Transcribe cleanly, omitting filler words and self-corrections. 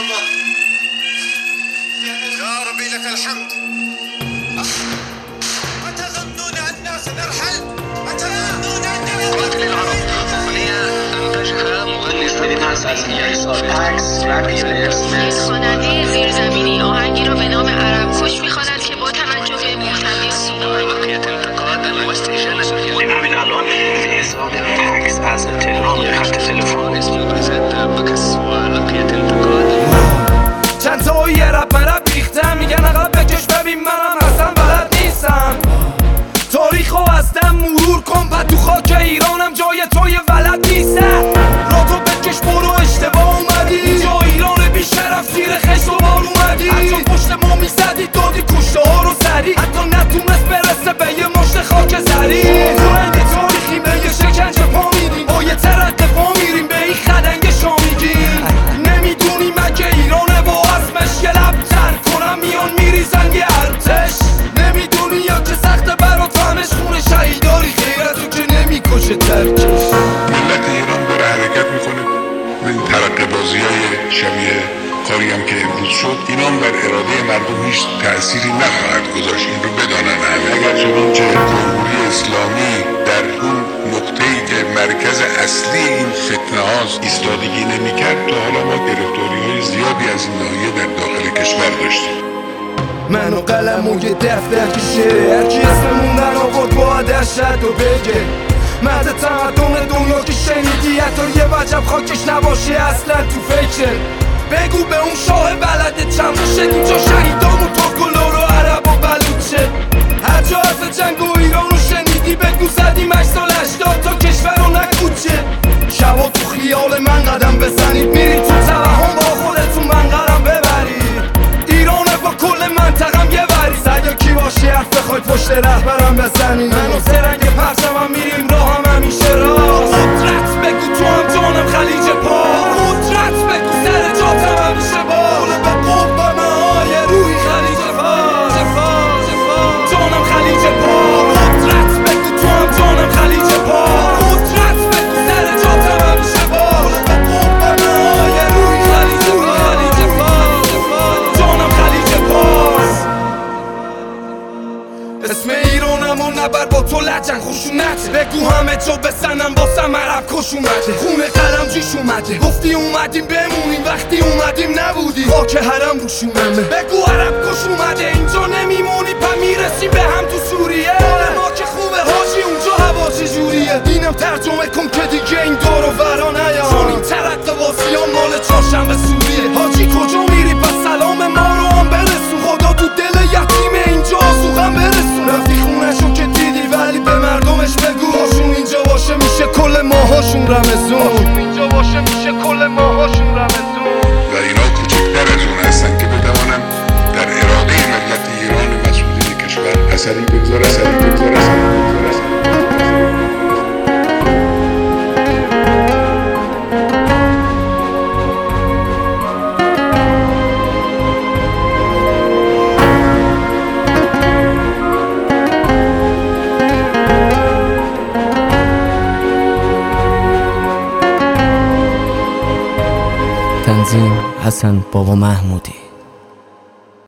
الله. يا ربي لك الحمد. أتظنون أننا سنرحل؟ أتظنون أننا قاتل العرب أغنية أنتجها مغني خواننده زیرزمینی آهنگی را به نام عرب کش می‌خواند که با توجه به محتویات بقية انتقاد واستئجال همین الان حساب عکس از تلفن خط تلفن اسم زد بكس ولقية انتقاد چند تا یه رپ مرب ریختم میگن عقب بکش ببین منم اصلا بلد نیستم تاریخو از دم مرور کن بعد تو خاک ایرانم جای توی ولد نیستم را تو بکش برو اشتباه اومدی اینجا ایران بی شرف زیر خشت و بار اومدی حتی پشت ما میزدی دادی کشته ها رو سری حتی نتونست برسه به یه مشت خاک زری رنگ تاریخی به یه شکنجه پا میدیم با یه ترقه پا میریم به این خدنگ شامیگیم نمیدونی مگه ایرانه با اسمش یه لب تر کنم میان میریزن یه ارتش نمیدونی یا که سخت برات فهمش خونه شهیداری خیرتو که نمیکشه ترکش ملت ایران داره حرکت میکنه و این ترقه بازی های شبیه کاری هم که امروز شد اینام بر اراده مردم هیچ تأثیری نخواهد گذاشت. این رو بدانن همه. اگر چنانچه جمهوری اسلامی در اون نقطه‌ای که مرکز اصلی این فتنه هاست ایستادگی نمی‌کرد تا حالا ما گرفتاری‌های زیادی از این ناحیه در داخل کشور داشتیم. من و قلم و یه دفتر کشه هرکی اسممون در آورد باید ارشد و بگه مرد تمدن دنیا که شنیدی حتی یه وجب خاکش نباشه اصلا تو فکر بگو به اون شاه بلده چند شد اینجا شهیدان و ترک و لور و عرب و بلوچه هر جا حرف جنگ و ایران رو شنیدی بگو زدیم 8 سال 80 تا کشور رو نکوچه شبا تو خیال من قدم بزنید میری تو توهم با خودتون منقرم ببرید ایرانه با کل منطقم یه وری سگه کی باشی حرف بخوای پشت رهبرم بزنید من و سرنگ پرچمم میریم راه هم همیشه راست قدرت بگو تو هم جانم خلیج پاس قدرت بگو سر جاتم همیشه بال به قوم های روی خلیج فاس جانم خلیج پاس قدرت بگو تو هم جانم خلیج پاس قدرت بگو سر جاتم همیشه بال به قوم های روی خلیج فاس جانم خلیج پاس اسم ایرانم و نبر با تو لجن خشونت بگو همه جا بسنم باسم عرب کش اومده خونه قلم جیش اومده گفتی اومدیم بمونیم وقتی اومدیم نبودی خاک حرم روشونمه بگو عرب کش اومده اینجا نمیمونی پا میرسیم به هم تو سوریه ما که خوبه حاجی اونجا هوا چجوریه اینم ترجمه کن که دیگه این دور و ورا نیام چون این ترقه واسیان مال چهارشنبه سوریه حاجی کجا میری پس سلام ما رو هم برسون خدا تو دل یتیم اینجا آسوغم برسون رفتی خونه‌شو که دیدی ولی به مردمش بگو هاشون اینجا باشه میشه کل ماهاشون رمزون اینجا باشه میشه کل ماهاشون رمزون و اینا کوچکتر از اون هستن که بتوانن در اراده ملت ایران و مسئولین کشور اثری بگذارن. تنظیم حسن بابا محمودی.